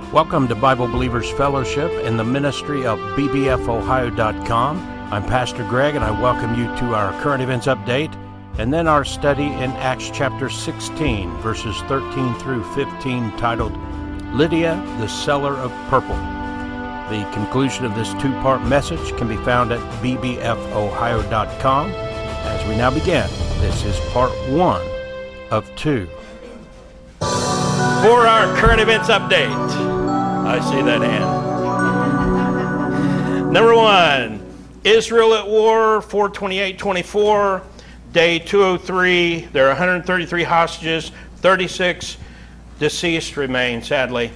Welcome to Bible Believers Fellowship and the ministry of bbfohio.com. I'm Pastor Greg, and I welcome you to our current events update and then our study in Acts chapter 16, verses 13 through 15, titled Lydia, the Seller of Purple. The conclusion of this two-part message can be found at bbfohio.com. As we now begin, this is part one of two. For our current events update, I see that hand. Number one, Israel at war, 4/28/24, day 203. There are 133 hostages, 36 deceased remain, sadly.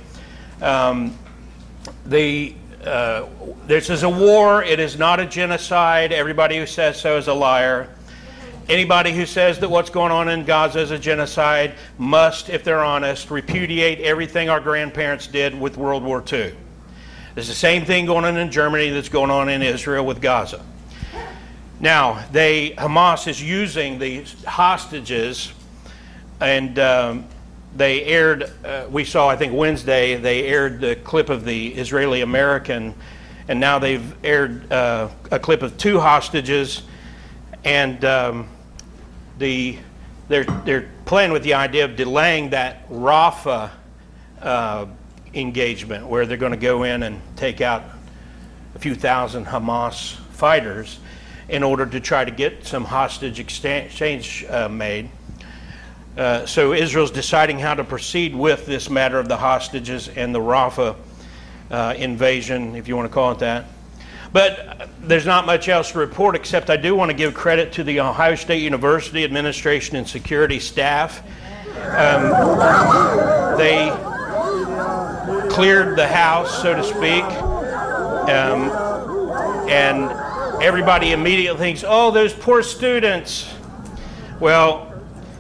This is a war. It is not a genocide. Everybody who says so is a liar. Anybody who says that what's going on in Gaza is a genocide must, if they're honest, repudiate everything our grandparents did with World War II. There's the same thing going on in Germany that's going on in Israel with Gaza. Now, Hamas is using these hostages, and they aired, we saw, I think Wednesday, they aired the clip of the Israeli-American, and now they've aired a clip of two hostages, and they're playing with the idea of delaying that Rafah engagement, where they're going to go in and take out a few thousand Hamas fighters in order to try to get some hostage exchange made. So Israel's deciding how to proceed with this matter of the hostages and the Rafah invasion, if you want to call it that. But there's not much else to report, except I do want to give credit to the Ohio State University administration and security staff. They cleared the house, so to speak, and everybody immediately thinks, oh, those poor students. Well,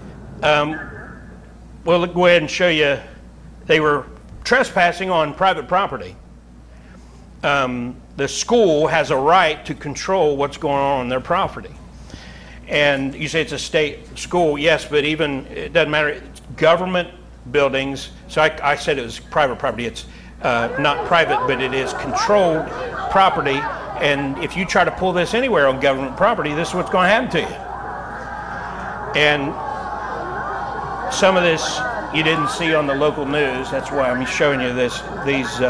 we'll go ahead and show you. They were trespassing on private property. The school has a right to control what's going on their property. And you say it's a state school, yes, but even, it doesn't matter, it's government buildings. So I said it was private property. It's not private, but it is controlled property. And if you try to pull this anywhere on government property, this is what's going to happen to you. And some of this you didn't see on the local news. That's why I'm showing you these.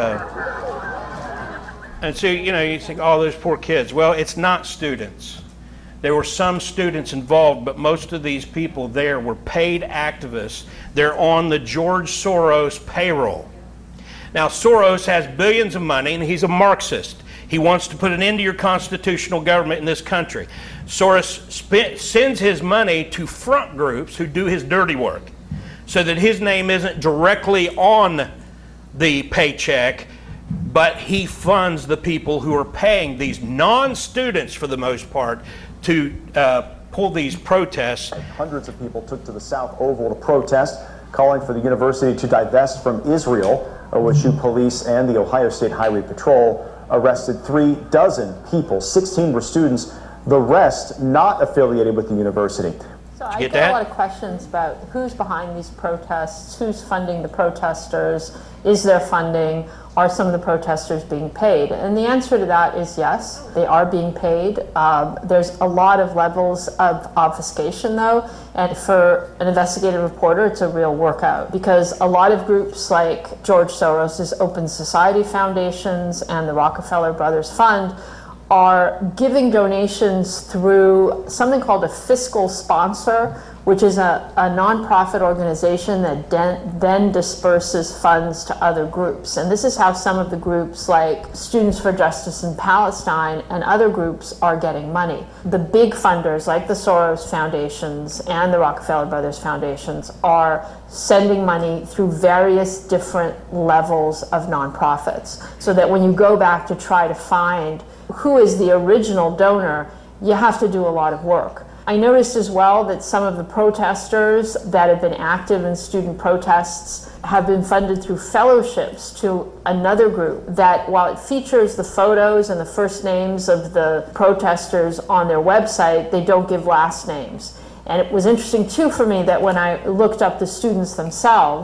And so, you think, oh, those poor kids. Well, it's not students. There were some students involved, but most of these people there were paid activists. They're on the George Soros payroll. Now, Soros has billions of money, and he's a Marxist. He wants to put an end to your constitutional government in this country. Soros sends his money to front groups who do his dirty work, so that his name isn't directly on the paycheck, but he funds the people who are paying these non-students, for the most part, to pull these protests. Hundreds of people took to the South Oval to protest, calling for the university to divest from Israel. OSU police and the Ohio State Highway Patrol arrested 36 people. 16 were students, the rest not affiliated with the university. So I get a lot of questions about who's behind these protests, who's funding the protesters, is there funding, are some of the protesters being paid? And the answer to that is yes, they are being paid. There's a lot of levels of obfuscation though, and for an investigative reporter, it's a real workout, because a lot of groups like George Soros' Open Society Foundations and the Rockefeller Brothers Fund are giving donations through something called a fiscal sponsor, which is a nonprofit organization that then disperses funds to other groups. And this is how some of the groups like Students for Justice in Palestine and other groups are getting money. The big funders like the Soros Foundations and the Rockefeller Brothers Foundations are sending money through various different levels of nonprofits, so that when you go back to try to find who is the original donor, you have to do a lot of work. I noticed as well that some of the protesters that have been active in student protests have been funded through fellowships to another group that, while it features the photos and the first names of the protesters on their website, they don't give last names. And it was interesting too for me that when I looked up the students themselves,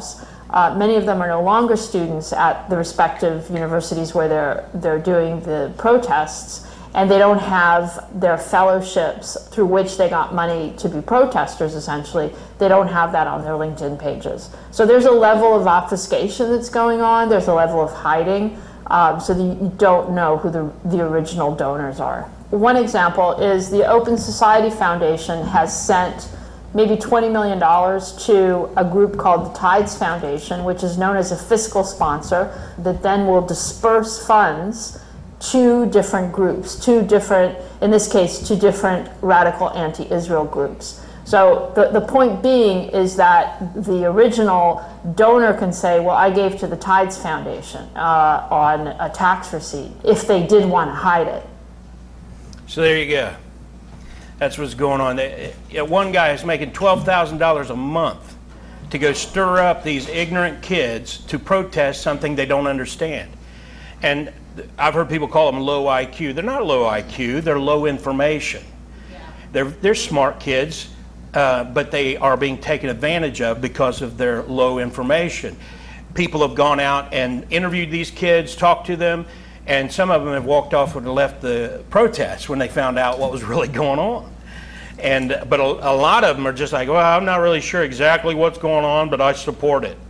Many of them are no longer students at the respective universities where they're doing the protests, and they don't have their fellowships through which they got money to be protesters, essentially. They don't have that on their LinkedIn pages. So there's a level of obfuscation that's going on. There's a level of hiding, so that you don't know who the original donors are. One example is the Open Society Foundation has sent maybe $20 million to a group called the Tides Foundation, which is known as a fiscal sponsor that then will disperse funds to different groups, in this case, two different radical anti-Israel groups. So the point being is that the original donor can say, well, I gave to the Tides Foundation on a tax receipt, if they did want to hide it. So there you go. That's what's going on. One guy is making $12,000 a month to go stir up these ignorant kids to protest something they don't understand. And I've heard people call them low IQ. They're not low IQ, they're low information. They're smart kids, but they are being taken advantage of because of their low information. People have gone out and interviewed these kids, talked to them, and some of them have walked off and left the protests when they found out what was really going on. But a lot of them are just like, well, I'm not really sure exactly what's going on, but I support it.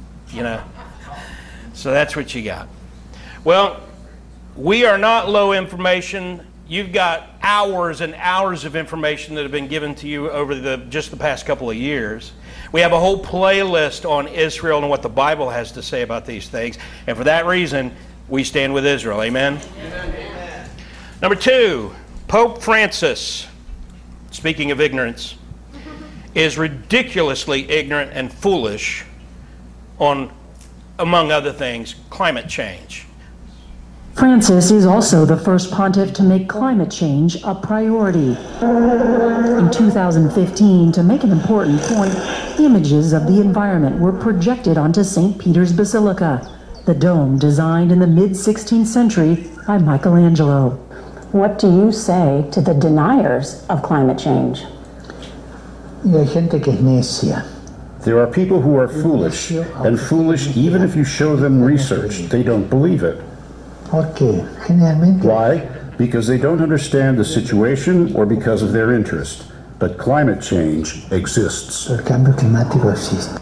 So that's what you got. Well, we are not low information. You've got hours and hours of information that have been given to you over just the past couple of years. We have a whole playlist on Israel and what the Bible has to say about these things. And for that reason, we stand with Israel. Amen? Amen. Number 2, Pope Francis, speaking of ignorance, is ridiculously ignorant and foolish on, among other things, climate change. Francis is also the first pontiff to make climate change a priority. In 2015, to make an important point, images of the environment were projected onto St. Peter's Basilica, the dome designed in the mid-16th century by Michelangelo. What do you say to the deniers of climate change? Y hay gente que es necia. There are people who are foolish, and foolish even if you show them research. They don't believe it. ¿Por qué? Generalmente. Why? Because they don't understand the situation or because of their interest. But climate change exists. El cambio climático existe.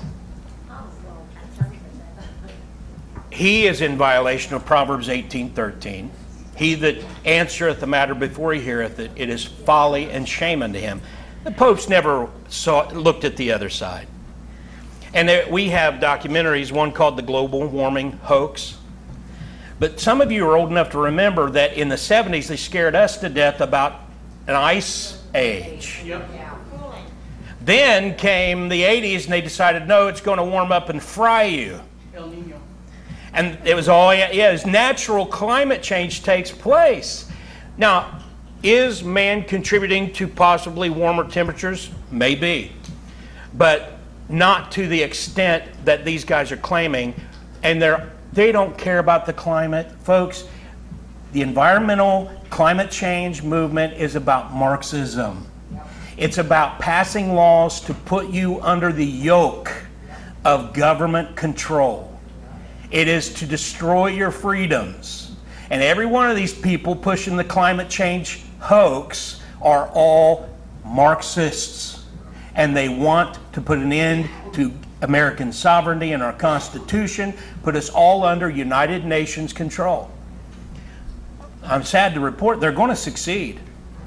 He is in violation of Proverbs 18:13. He that answereth the matter before he heareth it, it is folly and shame unto him. The popes never looked at the other side. And we have documentaries, one called The Global Warming Hoax. But some of you are old enough to remember that in the 70s they scared us to death about an ice age. Yep. Then came the 80s and they decided, no, it's going to warm up and fry you. El Nino. And it was all, as natural climate change takes place. Now, is man contributing to possibly warmer temperatures? Maybe. But not to the extent that these guys are claiming. And they don't care about the climate. Folks, the environmental climate change movement is about Marxism. It's about passing laws to put you under the yoke of government control. It is to destroy your freedoms. And every one of these people pushing the climate change hoax are all Marxists. And they want to put an end to American sovereignty and our Constitution, put us all under United Nations control. I'm sad to report they're going to succeed.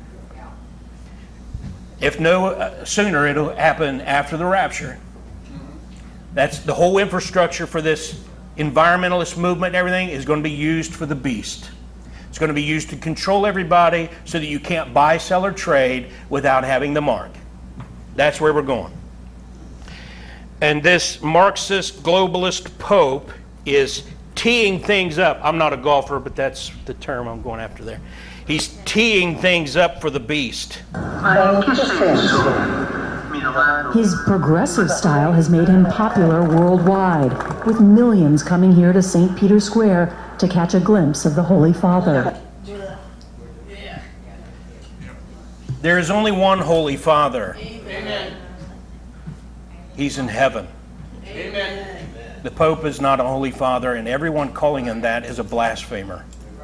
If no sooner, it'll happen after the rapture. That's the whole infrastructure for this environmentalist movement and everything is going to be used for the beast. It's going to be used to control everybody so that you can't buy, sell, or trade without having the mark. That's where we're going. And this Marxist globalist pope is teeing things up. I'm not a golfer, but that's the term I'm going after there. He's teeing things up for the beast. His progressive style has made him popular worldwide, with millions coming here to St. Peter's Square to catch a glimpse of the Holy Father. There is only one Holy Father. Amen. He's in heaven. Amen. The Pope is not a Holy Father, and everyone calling him that is a blasphemer.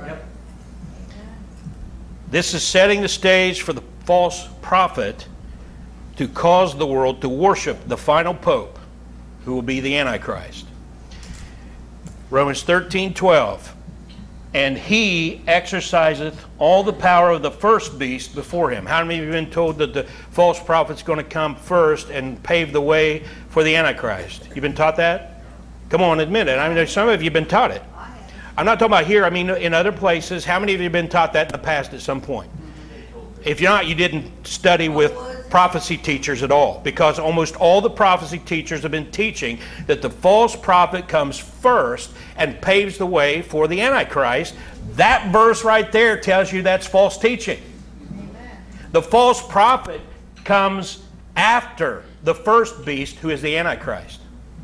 This is setting the stage for the false prophet to cause the world to worship the final Pope, who will be the Antichrist. Romans 13:12. And he exerciseth all the power of the first beast before him. How many of you have been told that the false prophet's going to come first and pave the way for the Antichrist? You've been taught that? Come on, admit it. I mean, there's some of you have been taught it. I'm not talking about here. I mean, in other places. How many of you have been taught that in the past at some point? If you're not, you didn't study with prophecy teachers at all, because almost all the prophecy teachers have been teaching that the false prophet comes first and paves the way for the Antichrist. That verse right there tells you that's false teaching. The false prophet comes after the first beast, who is the Antichrist.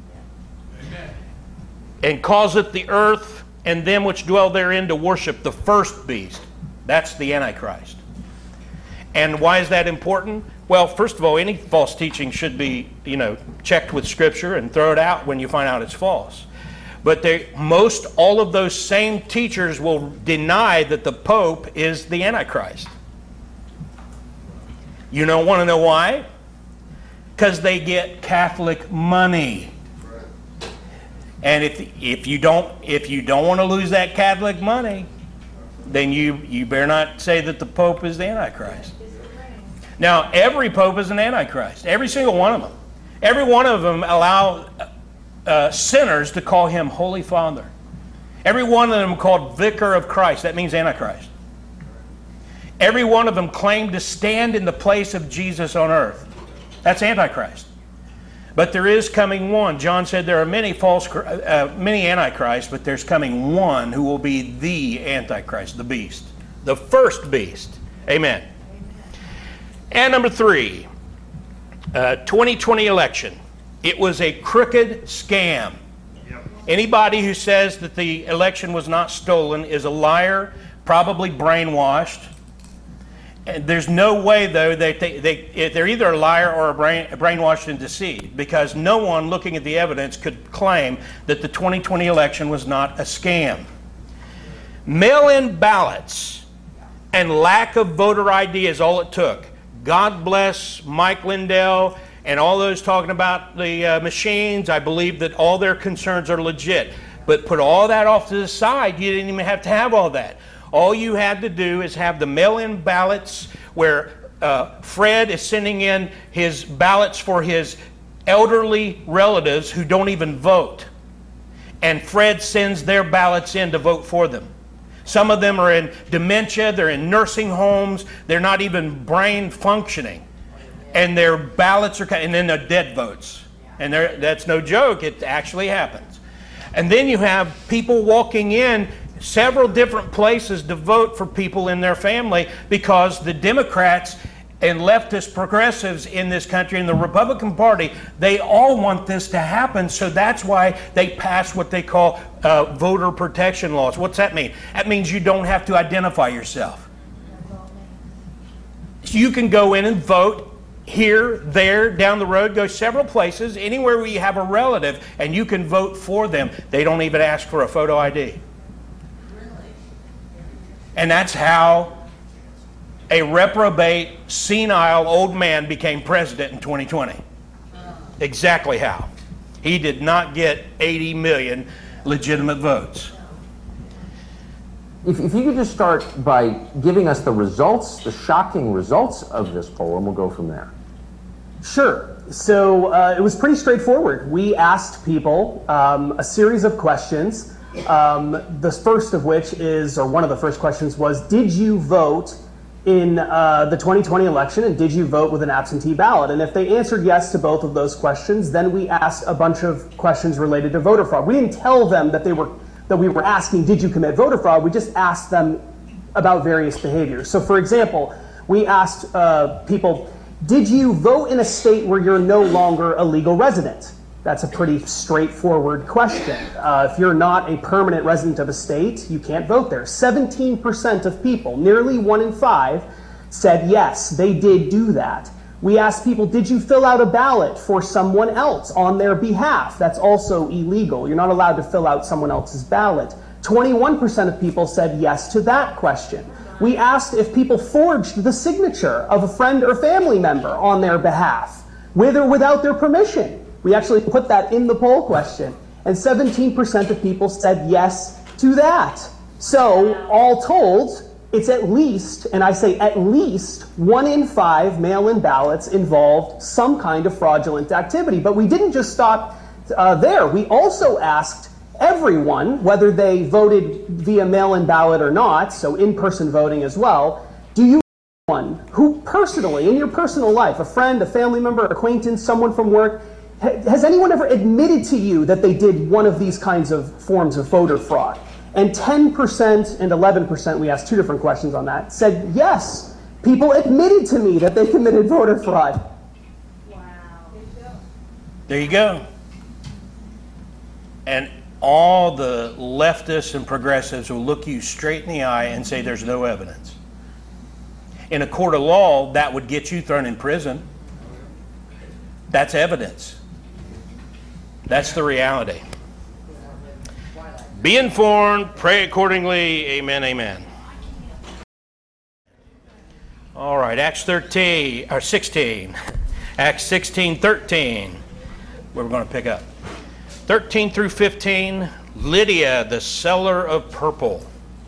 And causeth the earth and them which dwell therein to worship the first beast. That's the Antichrist. And why is that important? Well, first of all, any false teaching should be, checked with Scripture and throw it out when you find out it's false. But all of those same teachers will deny that the Pope is the Antichrist. You don't want to know why? Because they get Catholic money. And if you don't want to lose that Catholic money, then you better not say that the Pope is the Antichrist. Now, every Pope is an Antichrist. Every single one of them. Every one of them allow sinners to call him Holy Father. Every one of them called Vicar of Christ. That means Antichrist. Every one of them claimed to stand in the place of Jesus on earth. That's Antichrist. But there is coming one. John said there are many many Antichrists, but there's coming one who will be the Antichrist, the beast, the first beast. Amen. And number 3, 2020 election. It was a crooked scam. Anybody who says that the election was not stolen is a liar, probably brainwashed. And there's no way, though, that they're either a liar or brainwashed and deceived, because no one looking at the evidence could claim that the 2020 election was not a scam. Mail-in ballots and lack of voter ID is all it took. God bless Mike Lindell and all those talking about the machines. I believe that all their concerns are legit. But put all that off to the side. You didn't even have to have all that. All you had to do is have the mail-in ballots where Fred is sending in his ballots for his elderly relatives who don't even vote. And Fred sends their ballots in to vote for them. Some of them are in dementia, they're in nursing homes, they're not even brain functioning. And their ballots are, and then they're dead votes. And that's no joke, it actually happens. And then you have people walking in several different places to vote for people in their family, because the Democrats and leftist progressives in this country and the Republican Party, they all want this to happen. So that's why they pass what they call voter protection laws. What's that mean? That means you don't have to identify yourself. You can go in and vote here, there, down the road, go several places, anywhere where you have a relative, and you can vote for them. They don't even ask for a photo ID. And that's how a reprobate, senile old man became president in 2020. Exactly how. He did not get 80 million legitimate votes. If you could just start by giving us the results, the shocking results of this poll, and we'll go from there. Sure. So it was pretty straightforward. We asked people a series of questions. The first of which is, or one of the first questions was, did you vote in the 2020 election, and did you vote with an absentee ballot? And if they answered yes to both of those questions, then we asked a bunch of questions related to voter fraud. We didn't tell them that we were asking, did you commit voter fraud? We just asked them about various behaviors. So for example, we asked people, did you vote in a state where you're no longer a legal resident? That's a pretty straightforward question. If you're not a permanent resident of a state, you can't vote there. 17% of people, nearly 1 in 5, said yes, they did do that. We asked people, did you fill out a ballot for someone else on their behalf? That's also illegal. You're not allowed to fill out someone else's ballot. 21% of people said yes to that question. We asked if people forged the signature of a friend or family member on their behalf, with or without their permission. We actually put that in the poll question, and 17% of people said yes to that. So, all told, it's at least, and I say at least, 1 in 5 mail-in ballots involved some kind of fraudulent activity. But we didn't just stop there. We also asked everyone, whether they voted via mail-in ballot or not, so in-person voting as well, do you know anyone who personally, in your personal life, a friend, a family member, acquaintance, someone from work, has anyone ever admitted to you that they did one of these kinds of forms of voter fraud? And 10% and 11%, we asked 2 different questions on that, said yes. People admitted to me that they committed voter fraud. Wow. There you go. And all the leftists and progressives will look you straight in the eye and say there's no evidence. In a court of law, that would get you thrown in prison. That's evidence. That's the reality. Be informed, pray accordingly. Amen, amen. All right, Acts 16. Acts 16:13. Where we're going to pick up. 13 through 15, Lydia, the seller of purple.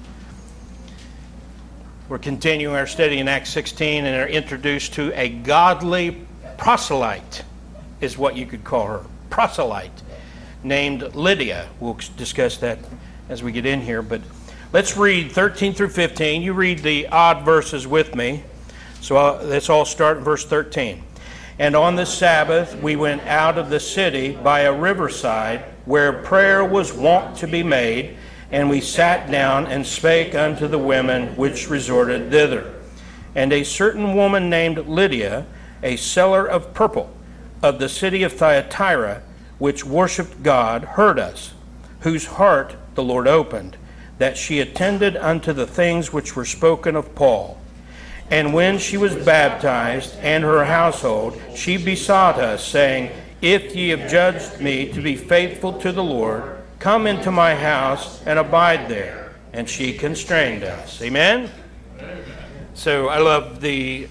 We're continuing our study in Acts 16 and are introduced to a godly proselyte, is what you could call her. Proselyte. Named Lydia. We'll discuss that as we get in here, but let's read 13 through 15. You read the odd verses with me. So let's all start in verse 13. And on the Sabbath we went out of the city by a riverside where prayer was wont to be made, and we sat down and spake unto the women which resorted thither. And a certain woman named Lydia, a seller of purple, of the city of Thyatira, which worshipped God, heard us, whose heart the Lord opened, that she attended unto the things which were spoken of Paul. And when she was baptized, and her household, she besought us, saying, If ye have judged me to be faithful to the Lord, come into my house and abide there. And she constrained us. Amen? So I love the,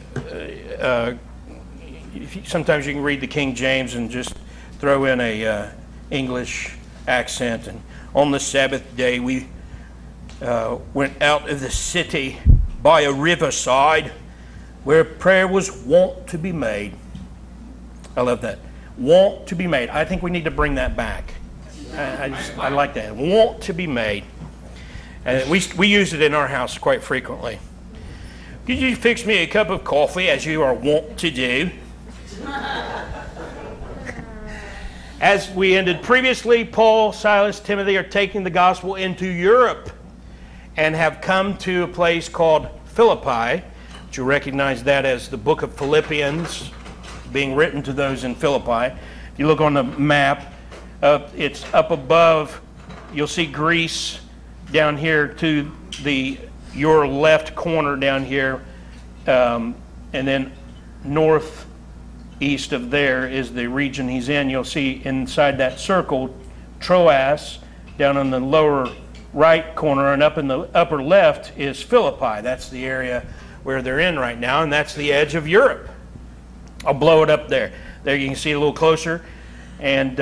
sometimes you can read the King James and just throw in a English accent. And on the Sabbath day we went out of the city by a riverside where prayer was wont to be made. I love that. Want to be made. I think we need to bring that back. I like that. Want to be made. And we use it in our house quite frequently. Could you fix me a cup of coffee as you are wont to do? As we ended previously, Paul, Silas, Timothy are taking the gospel into Europe and have come to a place called Philippi. But you recognize that as the book of Philippians being written to those in Philippi. If you look on the map, it's up above. You'll see Greece down here to your left corner down here, and then northeast of there is the region he's in. You'll see inside that circle Troas down in the lower right corner, and up in the upper left is Philippi. That's the area where they're in right now, and that's the edge of Europe. I'll blow it up there. There you can see it a little closer. And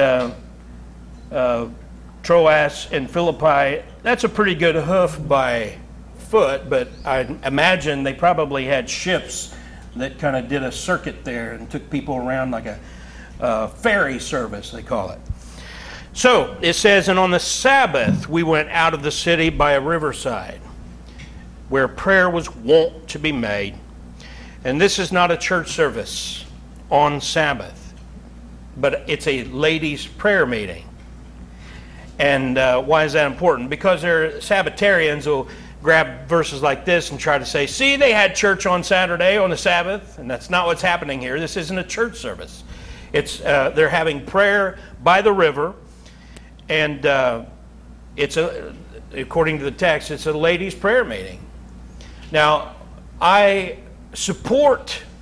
Troas and Philippi, that's a pretty good hoof by foot, but I imagine they probably had ships that kind of did a circuit there and took people around like a ferry service, they call it. So it says, and on the Sabbath we went out of the city by a riverside where prayer was wont to be made. And this is not a church service on Sabbath, but it's a ladies' prayer meeting. And why is that important? Because Sabbatarians will grab verses like this and try to say, see, they had church on Saturday on the Sabbath, and that's not what's happening here. This isn't a church service. It's they're having prayer by the river, and according to the text, it's a ladies' prayer meeting. Now, I support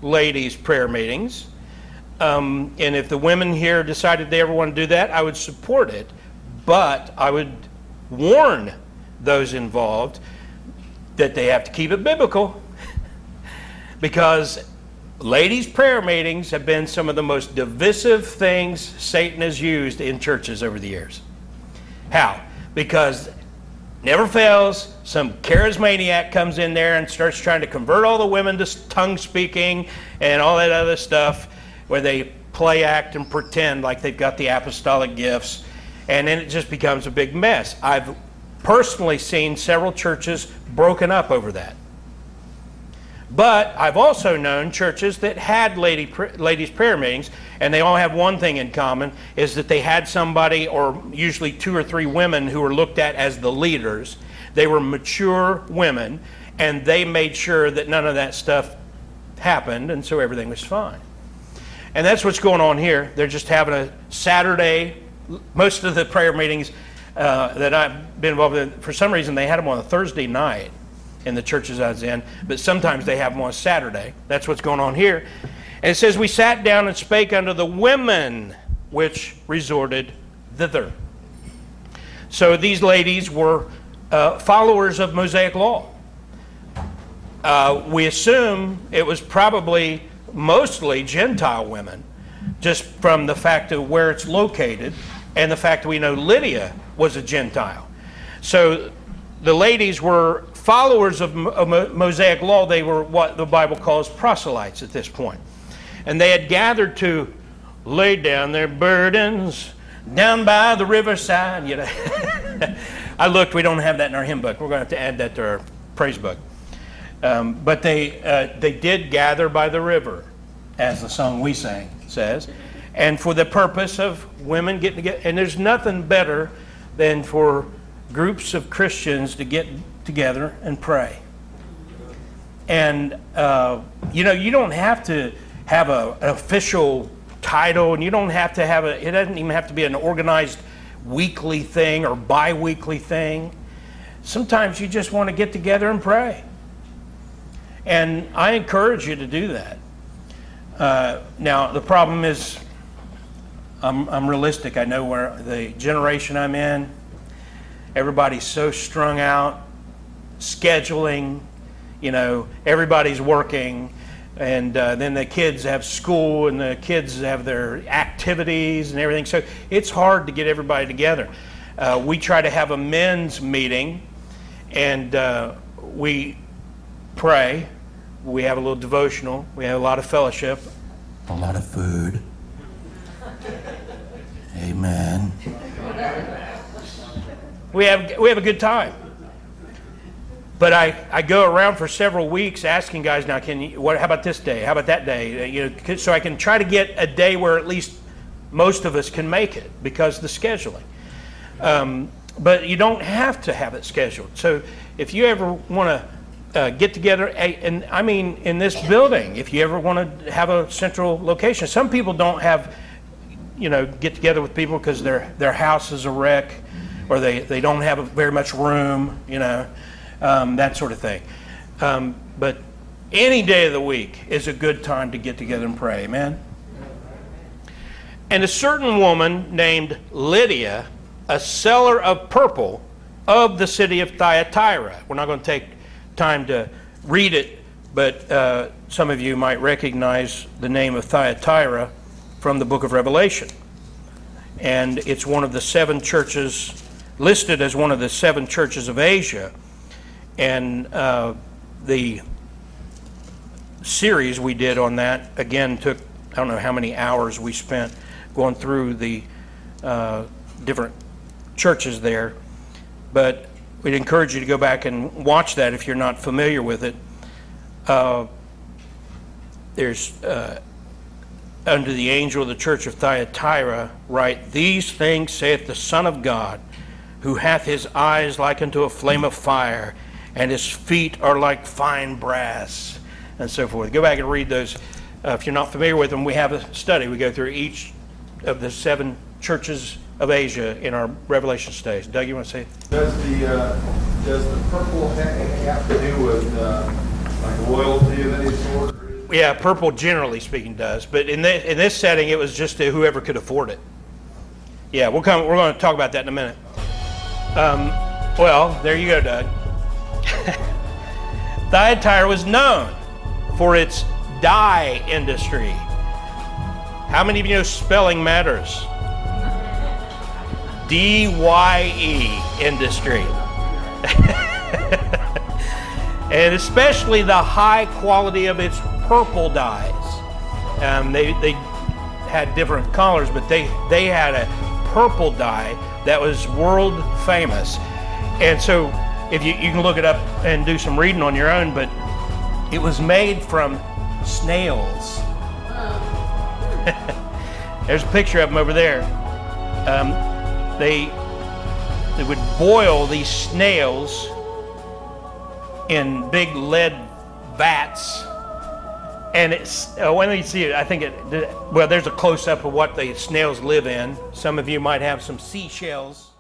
ladies' prayer meetings. And if the women here decided they ever want to do that, I would support it. But I would warn those involved that they have to keep it biblical. Because ladies' prayer meetings have been some of the most divisive things Satan has used in churches over the years. How? Because never fails, some charismaniac comes in there and starts trying to convert all the women to tongue speaking and all that other stuff, where they play act and pretend like they've got the apostolic gifts, and then it just becomes a big mess. I've personally seen several churches broken up over that. But I've also known churches that had ladies' prayer meetings, and they all have one thing in common, is that they had somebody, or usually 2 or 3 women, who were looked at as the leaders. They were mature women, and they made sure that none of that stuff happened, and so everything was fine. And that's what's going on here. They're just having a Saturday. Most of the prayer meetings that I've been involved in, for some reason, they had them on a Thursday night in the churches I was in, but sometimes they have them on Saturday. That's what's going on here. And it says, we sat down and spake unto the women which resorted thither. So these ladies were followers of Mosaic law. We assume it was probably mostly Gentile women, just from the fact of where it's located and the fact that we know Lydia was a Gentile. So the ladies were followers of Mosaic law. They were what the Bible calls proselytes at this point. And they had gathered to lay down their burdens down by the riverside. You know, I looked, we don't have that in our hymn book. We're going to have to add that to our praise book. But they did gather by the river, as the song we sang says, and for the purpose of women getting together. And there's nothing better than for groups of Christians to get together and pray. And you don't have to have an official title, and you don't have to have it doesn't even have to be an organized weekly thing or bi-weekly thing. Sometimes you just want to get together and pray. And I encourage you to do that. Now, the problem is, I'm realistic. I know where the generation I'm in, everybody's so strung out, scheduling, everybody's working, and then the kids have school and the kids have their activities and everything. So it's hard to get everybody together. We try to have a men's meeting, and we pray. We have a little devotional. We have a lot of fellowship. A lot of food. Amen. We have a good time. But I go around for several weeks asking guys, now, how about this day? How about that day? So I can try to get a day where at least most of us can make it, because of the scheduling. But you don't have to have it scheduled. So if you ever want to get together, and I mean in this building, if you ever want to have a central location. Some people don't have, get together with people because their house is a wreck, or they don't have very much room, that sort of thing. But any day of the week is a good time to get together and pray, amen? And a certain woman named Lydia, a seller of purple of the city of Thyatira. We're not going to take time to read it, but some of you might recognize the name of Thyatira from the book of Revelation. And it's one of the 7 churches, listed as one of the 7 churches of Asia. And the series we did on that, again, took, I don't know how many hours we spent going through the different churches there. But we'd encourage you to go back and watch that if you're not familiar with it. There's, unto the angel of the church of Thyatira write, these things saith the Son of God, who hath his eyes like unto a flame of fire, and his feet are like fine brass, and so forth. Go back and read those. If you're not familiar with them, we have a study. We go through each of the 7 churches of Asia in our Revelation studies. Doug, you want to say? Does the purple have to do with like royalty of any sort? Yeah, purple generally speaking does, but in this setting, it was just to whoever could afford it. Yeah, we're going to talk about that in a minute. Well, there you go, Doug. Thyatira was known for its dye industry. How many of you know spelling matters? D-Y-E industry. And especially the high quality of its purple dyes. They had different colors, but they had a purple dye that was world famous. And so if you can look it up and do some reading on your own, but it was made from snails. There's a picture of them over there. They would boil these snails in big lead vats, and it's when you see it, I think well, there's a close-up of what the snails live in. Some of you might have some seashells